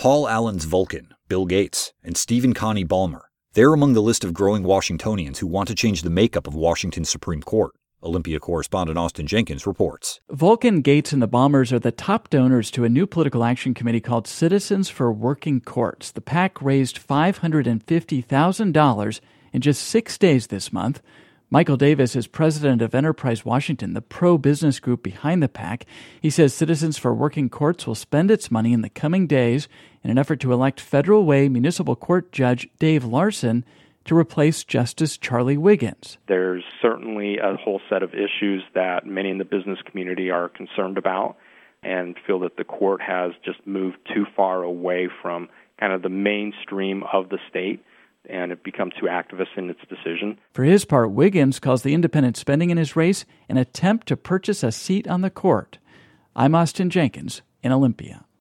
Paul Allen's Vulcan, Bill Gates, and Stephen Connie Ballmer. They're among the list of growing Washingtonians who want to change the makeup of Washington's Supreme Court. Olympia correspondent Austin Jenkins reports. Vulcan, Gates, and the Ballmers are the top donors to a new political action committee called Citizens for Working Courts. The PAC raised $550,000 in just 6 days this month. Michael Davis is president of Enterprise Washington, the pro-business group behind the PAC. He says Citizens for Working Courts will spend its money in the coming days in an effort to elect Federal Way Municipal Court Judge Dave Larson to replace Justice Charlie Wiggins. There's certainly a whole set of issues that many in the business community are concerned about and feel that the court has just moved too far away from kind of the mainstream of the state, and it becomes too activist in its decision. For his part, Wiggins calls the independent spending in his race an attempt to purchase a seat on the court. I'm Austin Jenkins in Olympia.